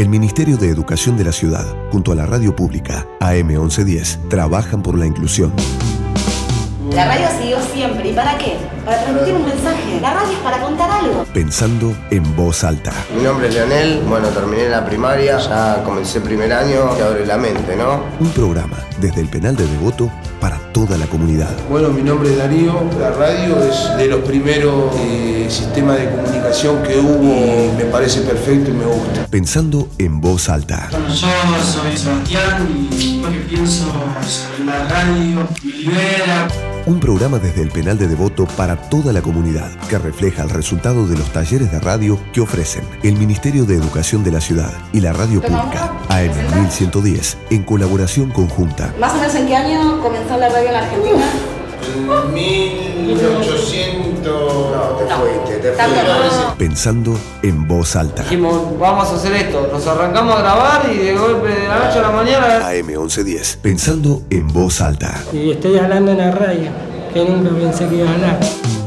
El Ministerio de Educación de la Ciudad, junto a la radio pública AM 1110, trabajan por la inclusión. La radio siguió siempre. ¿Y para qué? Para transmitir un mensaje. La radio es para contar algo. Pensando en voz alta. Mi nombre es Leonel, terminé la primaria, ya comencé primer año, te abre la mente, ¿no? Un programa desde el penal de Devoto para toda la comunidad. Bueno, mi nombre es Darío, la radio es de los primeros sistemas de comunicación que hubo y me parece perfecto y me gusta. Pensando en voz alta. Bueno, yo soy Sebastián y lo que pienso sobre la radio me libera. Un programa desde el penal de Devoto para toda la comunidad que refleja el resultado de los talleres de radio que ofrecen el Ministerio de Educación de la Ciudad y la radio pública AM 1110 en colaboración conjunta. ¿Más o menos en qué año comenzó la radio en la Argentina? En 1800... No, te fuiste. Pensando en voz alta. Dijimos, vamos a hacer esto, nos arrancamos a grabar y de golpe de la noche a la mañana... AM 1110, pensando en voz alta. Y estoy hablando en la radio, que nunca pensé que iba a hablar.